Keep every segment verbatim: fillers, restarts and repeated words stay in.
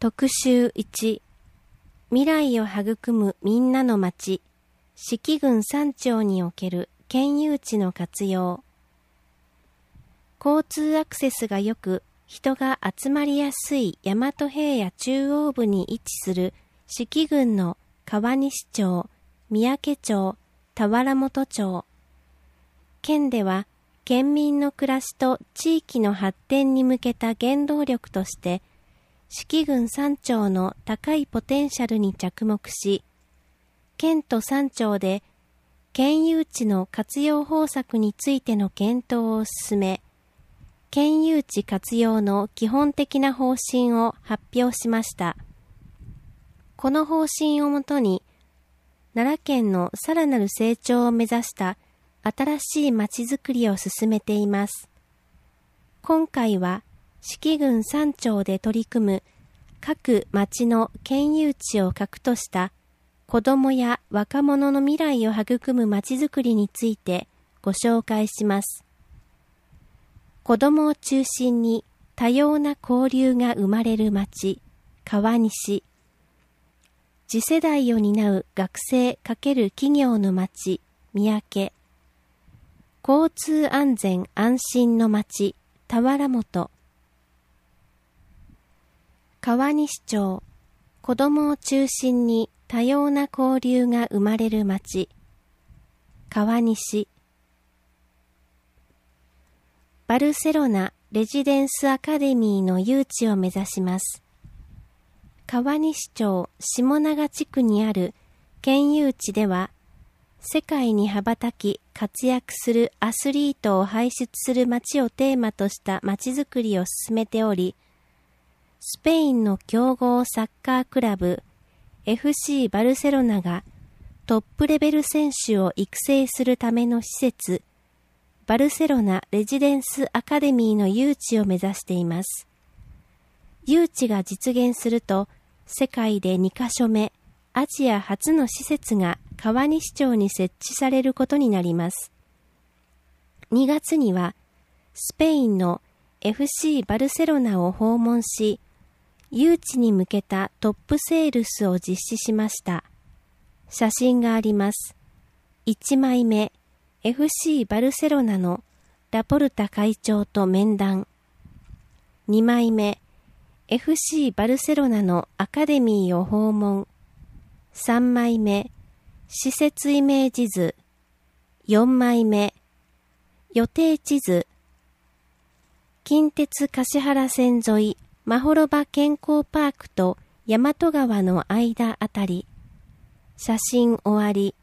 特集いち、未来を育むみんなの町、四季郡山町における県有地の活用。交通アクセスが良く、人が集まりやすい大和平野中央部に位置する四季郡の川西町、三宅町、田原本町。県では、県民の暮らしと地域の発展に向けた原動力として、四季郡山町の高いポテンシャルに着目し、県と山町で県有地の活用方策についての検討を進め、県有地活用の基本的な方針を発表しました。この方針をもとに、奈良県のさらなる成長を目指した新しいまちづくりを進めています。今回は、四季郡山町で取り組む各町の県有地を核とした子どもや若者の未来を育むまちづくりについてご紹介します。子どもを中心に多様な交流が生まれる町、川西。次世代を担う学生×企業の町、三宅。交通安全安心の町、田原本。川西町、子どもを中心に多様な交流が生まれる町、川西。バルセロナレジデンスアカデミーの誘致を目指します。川西町下長地区にある県有地では、世界に羽ばたき活躍するアスリートを輩出する街をテーマとした街づくりを進めており、スペインの強豪サッカークラブ エフシー バルセロナがトップレベル選手を育成するための施設、バルセロナレジデンスアカデミーの誘致を目指しています。誘致が実現すると、世界でにカ所目、アジア初の施設が川西町に設置されることになります。にがつには、スペインの エフシー バルセロナを訪問し、誘致に向けたトップセールスを実施しました。写真があります。いちまいめ、エフシー バルセロナのラポルタ会長と面談。にまいめ、エフシー バルセロナのアカデミーを訪問。さんまいめ、施設イメージ図。よんまいめ、予定地図。近鉄橿原線沿い、まほろば健康パークと大和川の間あたり。写真終わり。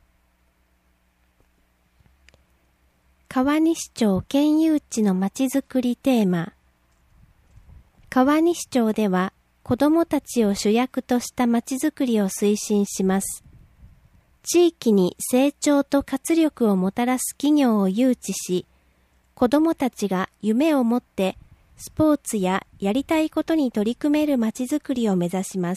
川西町県有地のまちづくりテーマ。川西町では子どもたちを主役としたまちづくりを推進します。地域に成長と活力をもたらす企業を誘致し、子どもたちが夢を持ってスポーツややりたいことに取り組めるまちづくりを目指します。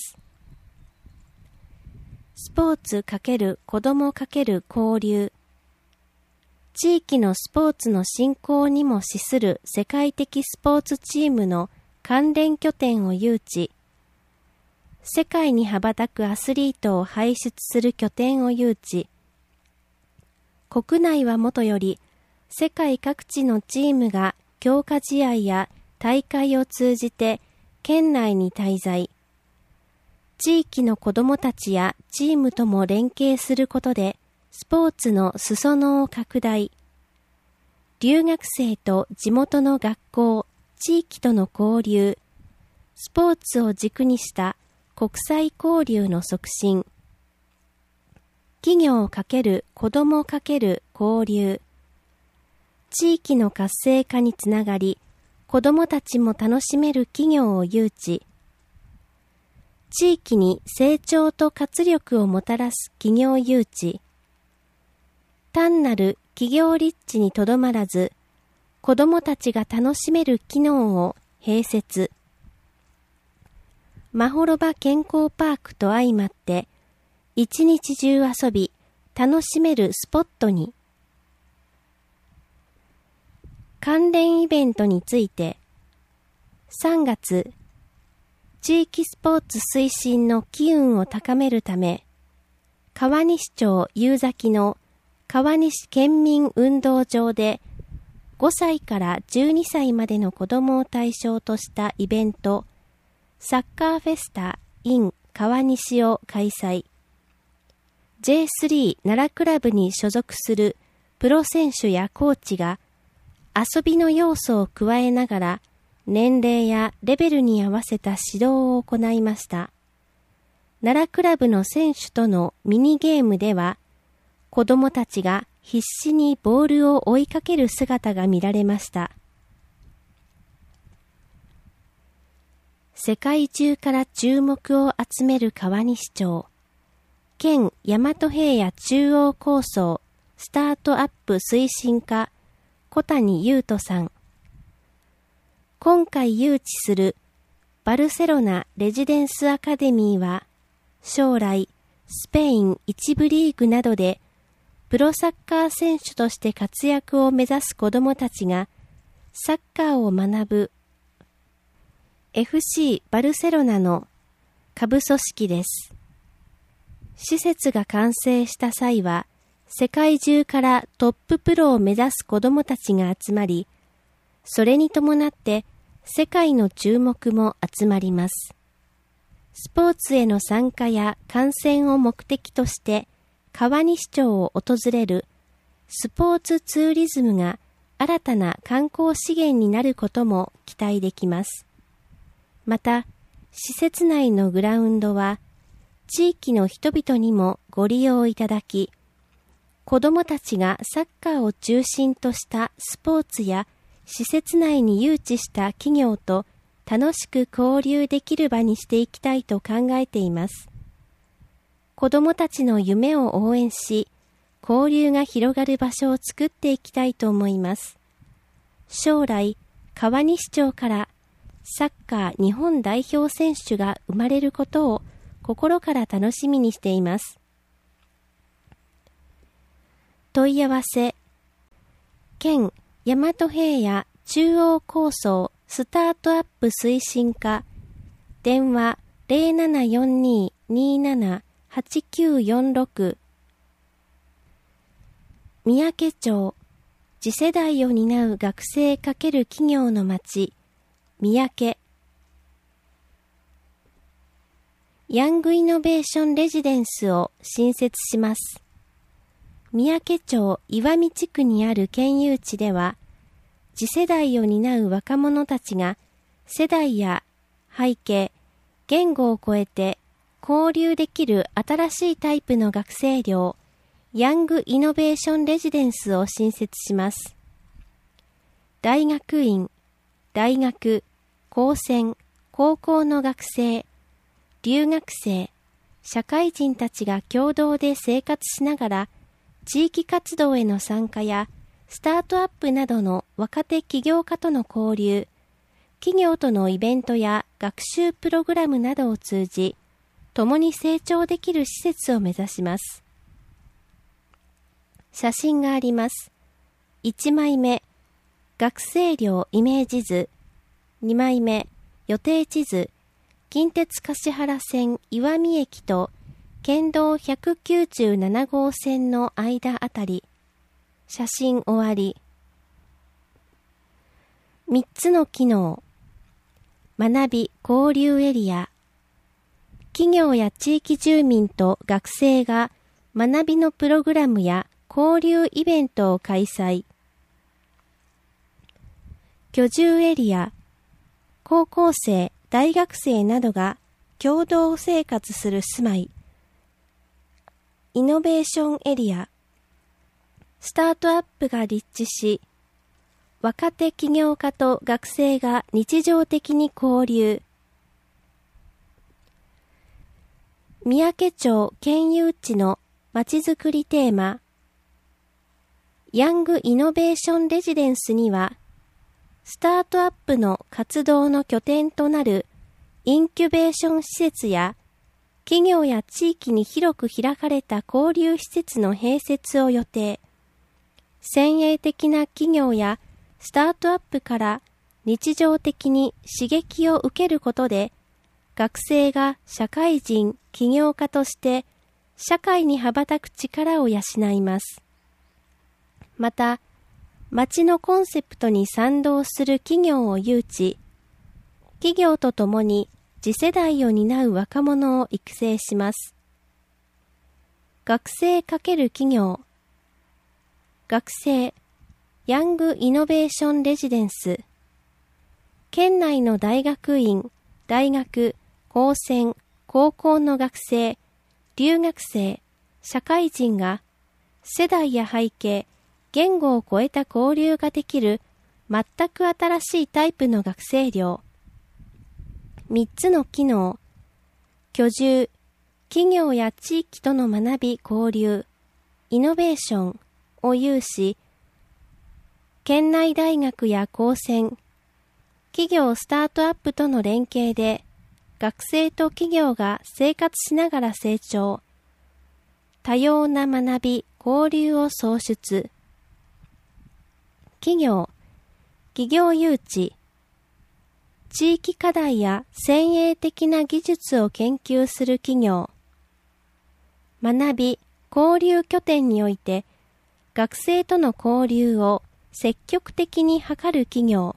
スポーツ×子ども×交流。地域のスポーツの振興にも資する世界的スポーツチームの関連拠点を誘致。世界に羽ばたくアスリートを輩出する拠点を誘致。国内はもとより、世界各地のチームが強化試合や大会を通じて県内に滞在。地域の子どもたちやチームとも連携することで、スポーツの裾野を拡大。留学生と地元の学校、地域との交流。スポーツを軸にした国際交流の促進。企業×子ども×交流。地域の活性化につながり、子どもたちも楽しめる企業を誘致。地域に成長と活力をもたらす企業誘致。単なる企業立地にとどまらず、子どもたちが楽しめる機能を併設。まほろば健康パークと相まって、一日中遊び、楽しめるスポットに。関連イベントについて、さんがつ、 地域スポーツ推進の機運を高めるため、川西町夕崎の川西県民運動場でごさいからじゅうにさいまでの子どもを対象としたイベント、サッカーフェスタ in 川西を開催。ジェイスリー 奈良クラブに所属するプロ選手やコーチが遊びの要素を加えながら年齢やレベルに合わせた指導を行いました。奈良クラブの選手とのミニゲームでは、子どもたちが必死にボールを追いかける姿が見られました。世界中から注目を集める川西町。県大和平野中央構想スタートアップ推進課小谷優斗さん。今回誘致するバルセロナレジデンスアカデミーは、将来スペイン一部リーグなどでプロサッカー選手として活躍を目指す子どもたちがサッカーを学ぶ エフシー バルセロナの下部組織です。施設が完成した際は、世界中からトッププロを目指す子どもたちが集まり、それに伴って世界の注目も集まります。スポーツへの参加や観戦を目的として川西町を訪れるスポーツツーリズムが新たな観光資源になることも期待できます。また、施設内のグラウンドは地域の人々にもご利用いただき、子どもたちがサッカーを中心としたスポーツや施設内に誘致した企業と楽しく交流できる場にしていきたいと考えています。子どもたちの夢を応援し、交流が広がる場所を作っていきたいと思います。将来、川西町からサッカー日本代表選手が生まれることを心から楽しみにしています。問い合わせ、県大和平野中央構想スタートアップ推進課、電話 ゼロななよんにー にーなな はちきゅうよんろく。三宅町、次世代を担う学生×企業の町、三宅。ヤングイノベーションレジデンスを新設します。三宅町岩見地区にある県有地では、次世代を担う若者たちが世代や背景、言語を超えて交流できる新しいタイプの学生寮、ヤングイノベーションレジデンスを新設します。大学院、大学、高専、高校の学生、留学生、社会人たちが共同で生活しながら地域活動への参加やスタートアップなどの若手起業家との交流、企業とのイベントや学習プログラムなどを通じ、共に成長できる施設を目指します。写真があります。いちまいめ、学生寮イメージ図。にまいめ、予定地図。近鉄橿原線岩見駅と県道ひゃくきゅうじゅうななごうせんの間あたり。写真終わり。みっつの機能。学び交流エリア。企業や地域住民と学生が学びのプログラムや交流イベントを開催。居住エリア。高校生、大学生などが共同生活する住まい。イノベーションエリア。スタートアップが立地し、若手起業家と学生が日常的に交流。三宅町県有地のまちづくりテーマ。ヤングイノベーションレジデンスには、スタートアップの活動の拠点となるインキュベーション施設や、企業や地域に広く開かれた交流施設の併設を予定。先鋭的な企業やスタートアップから日常的に刺激を受けることで、 学生が社会人、起業家として社会に羽ばたく力を養います。また、町のコンセプトに賛同する企業を誘致、企業とともに次世代を担う若者を育成します。学生×企業、学生、ヤングイノベーションレジデンス、県内の大学院、大学、高専、高校の学生、留学生、社会人が世代や背景、言語を超えた交流ができる全く新しいタイプの学生寮。みっつの機能、居住、企業や地域との学び交流、イノベーションを有し、県内大学や高専、企業スタートアップとの連携で、学生と企業が生活しながら成長、多様な学び、交流を創出。企業、企業誘致、地域課題や先鋭的な技術を研究する企業、学び、交流拠点において、学生との交流を積極的に図る企業。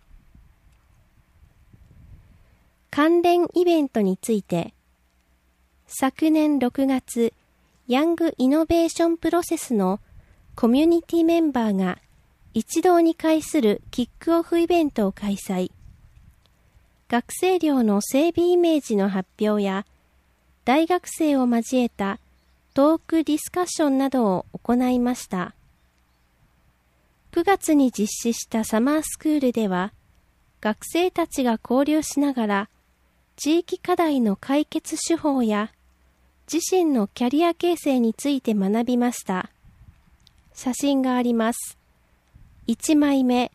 関連イベントについて、昨年ろくがつ、ヤングイノベーションプロセスのコミュニティメンバーが一堂に会するキックオフイベントを開催。学生寮の整備イメージの発表や、大学生を交えたトークディスカッションなどを行いました。くがつに実施したサマースクールでは、学生たちが交流しながら、地域課題の解決手法や、自身のキャリア形成について学びました。写真があります。いちまいめ。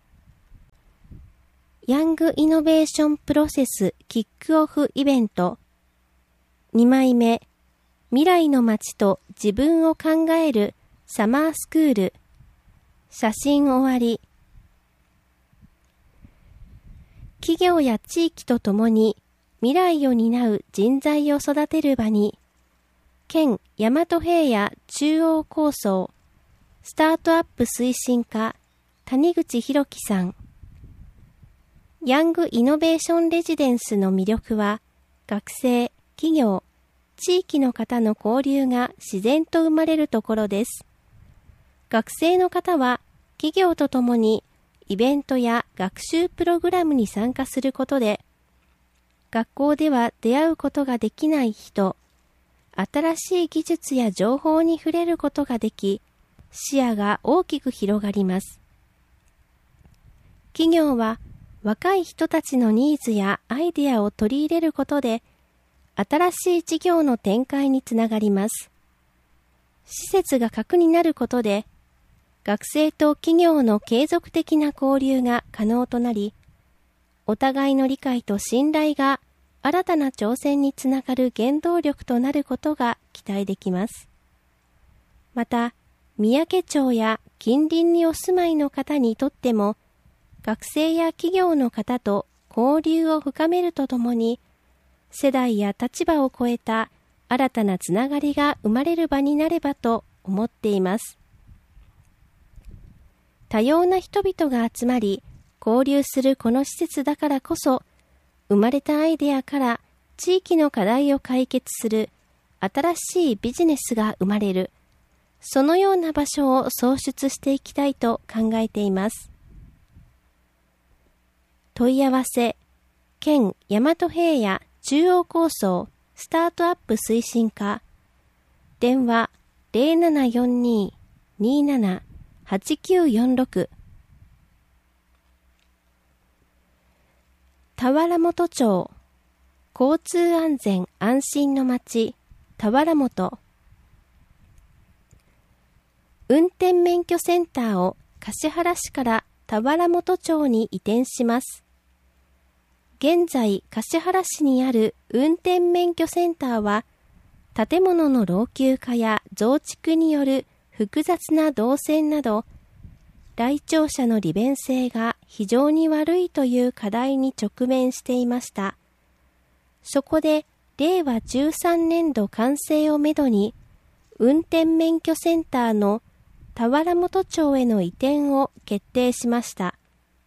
ヤングイノベーションプロセスキックオフイベント。にまいめ。未来の街と自分を考えるサマースクール。写真終わり。企業や地域とともに未来を担う人材を育てる場に、県大和平野中央構想スタートアップ推進課谷口博樹さん。ヤングイノベーションレジデンスの魅力は、学生、企業、地域の方の交流が自然と生まれるところです。学生の方は、企業とともにイベントや学習プログラムに参加することで、学校では出会うことができない人、新しい技術や情報に触れることができ、視野が大きく広がります。企業は若い人たちのニーズやアイデアを取り入れることで、新しい事業の展開につながります。施設が核になることで、学生と企業の継続的な交流が可能となり、お互いの理解と信頼が新たな挑戦につながる原動力となることが期待できます。また、三宅町や近隣にお住まいの方にとっても、学生や企業の方と交流を深めるとともに、世代や立場を超えた新たなつながりが生まれる場になればと思っています。多様な人々が集まり、交流するこの施設だからこそ、生まれたアイデアから地域の課題を解決する新しいビジネスが生まれる、そのような場所を創出していきたいと考えています。問い合わせ、県大和平野中央構想スタートアップ推進課、電話 ゼロななよんに にーなな はちきゅうよんろく、田原本町、交通安全安心の街、田原本。運転免許センターを橿原市から田原本町に移転します。現在、橿原市にある運転免許センターは、建物の老朽化や増築による複雑な動線など、来庁者の利便性が非常に悪いという課題に直面していました。 そこでれいわじゅうさんねんど完成をめどに、運転免許センターの田原本町への移転を決定しました。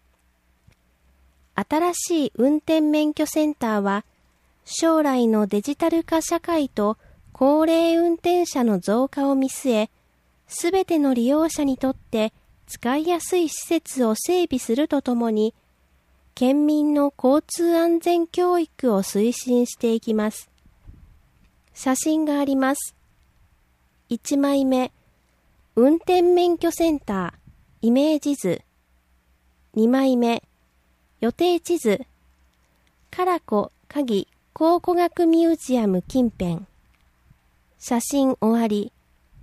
新しい運転免許センターは、将来のデジタル化社会と高齢運転者の増加を見据え、すべての利用者にとって使いやすい施設を整備するとともに、県民の交通安全教育を推進していきます。写真があります。いちまいめ、運転免許センター、イメージ図。にまいめ、予定地図。唐子鍵考古学ミュージアム近辺。写真終わり。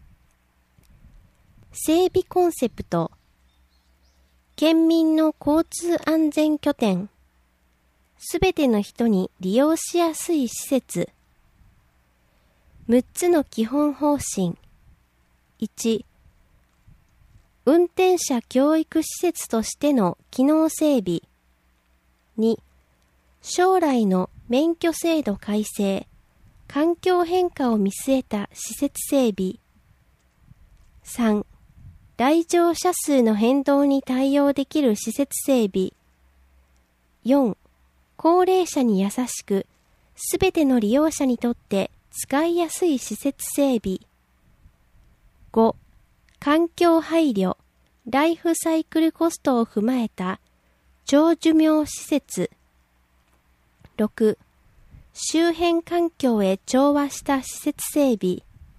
整備コンセプト。県民の交通安全拠点。すべての人に利用しやすい施設。むっつの基本方針。いち、運転者教育施設としての機能整備。に、将来の免許制度改正、環境変化を見据えた施設整備。さん、来場者数の変動に対応できる施設整備。よん、高齢者に優しく、すべての利用者にとって使いやすい施設整備。ご、環境配慮、ライフサイクルコストを踏まえた長寿命施設。ろく、周辺環境へ調和した施設整備。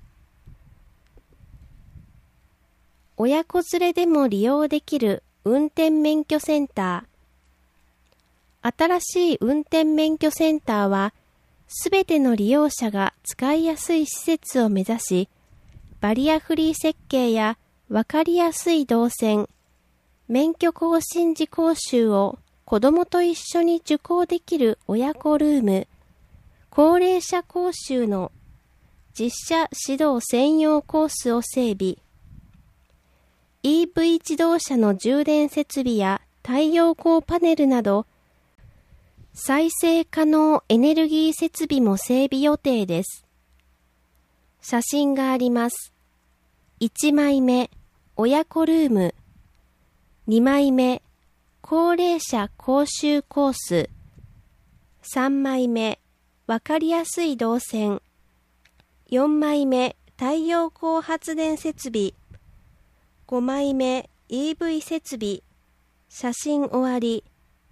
親子連れでも利用できる運転免許センター。新しい運転免許センターは、すべての利用者が使いやすい施設を目指し、バリアフリー設計やわかりやすい動線、免許更新時講習を子どもと一緒に受講できる親子ルーム、高齢者講習の実車指導専用コースを整備、イーブイ 自動車の充電設備や太陽光パネルなど、再生可能エネルギー設備も整備予定です。写真があります。いちまいめ、親子ルーム。にまいめ、高齢者講習コース。さんまいめ、わかりやすい動線。よんまいめ、太陽光発電設備。ごまいめ、イーブイ 設備。写真終わり。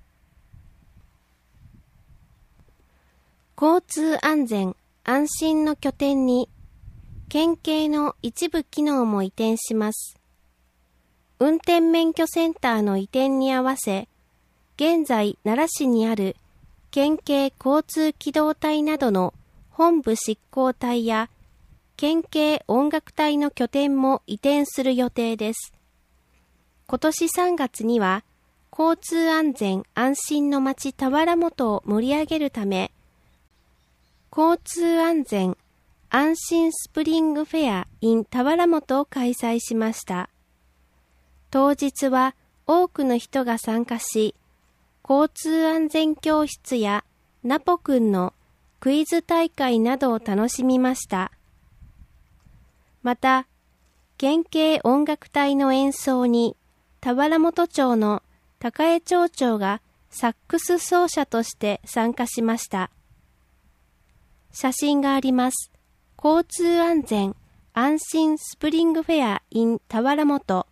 交通安全・安心の拠点に、県警の一部機能も移転します。運転免許センターの移転に合わせ、現在奈良市にある県警交通機動隊などの本部執行隊や県警音楽隊の拠点も移転する予定です。今年さんがつには、交通安全・安心の街田原本を盛り上げるため、交通安全・安心スプリングフェア in 田原本を開催しました。当日は多くの人が参加し、交通安全教室やナポくんのクイズ大会などを楽しみました。また、県警音楽隊の演奏に田原本町の高江町長がサックス奏者として参加しました。写真があります。交通安全・安心スプリングフェア in 田原本。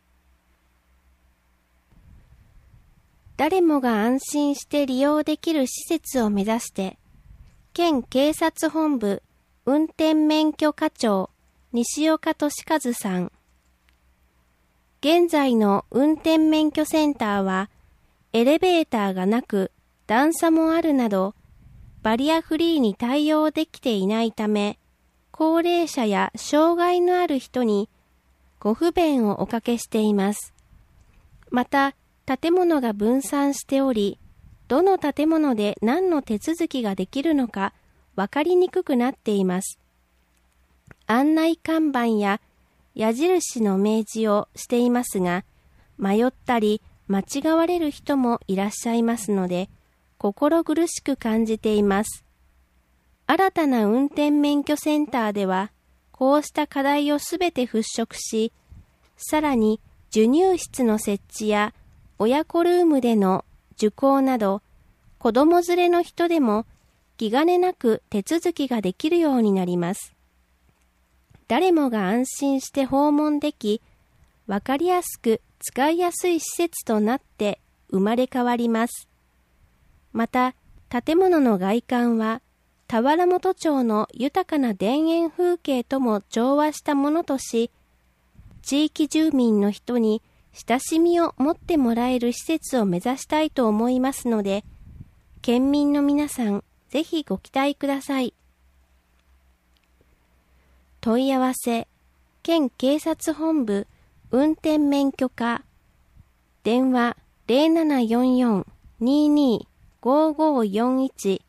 誰もが安心して利用できる施設を目指して、県警察本部運転免許課長西岡俊和さん。現在の運転免許センターは、エレベーターがなく段差もあるなど、バリアフリーに対応できていないため、高齢者や障害のある人にご不便をおかけしています。また、建物が分散しており、どの建物で何の手続きができるのか分かりにくくなっています。案内看板や矢印の明示をしていますが、迷ったり間違われる人もいらっしゃいますので、心苦しく感じています。 新たな運転免許センターでは、こうした課題をすべて払拭し、さらに授乳室の設置や親子ルームでの受講など、子供連れの人でも気兼ねなく手続きができるようになります。誰もが安心して訪問でき、わかりやすく使いやすい施設となって生まれ変わります。また、建物の外観は、田原本町の豊かな田園風景とも調和したものとし、地域住民の人に親しみを持ってもらえる施設を目指したいと思いますので、県民の皆さん、ぜひご期待ください。問い合わせ、県警察本部運転免許課、電話 ゼロななよんよん にーにー ごーごーよんいち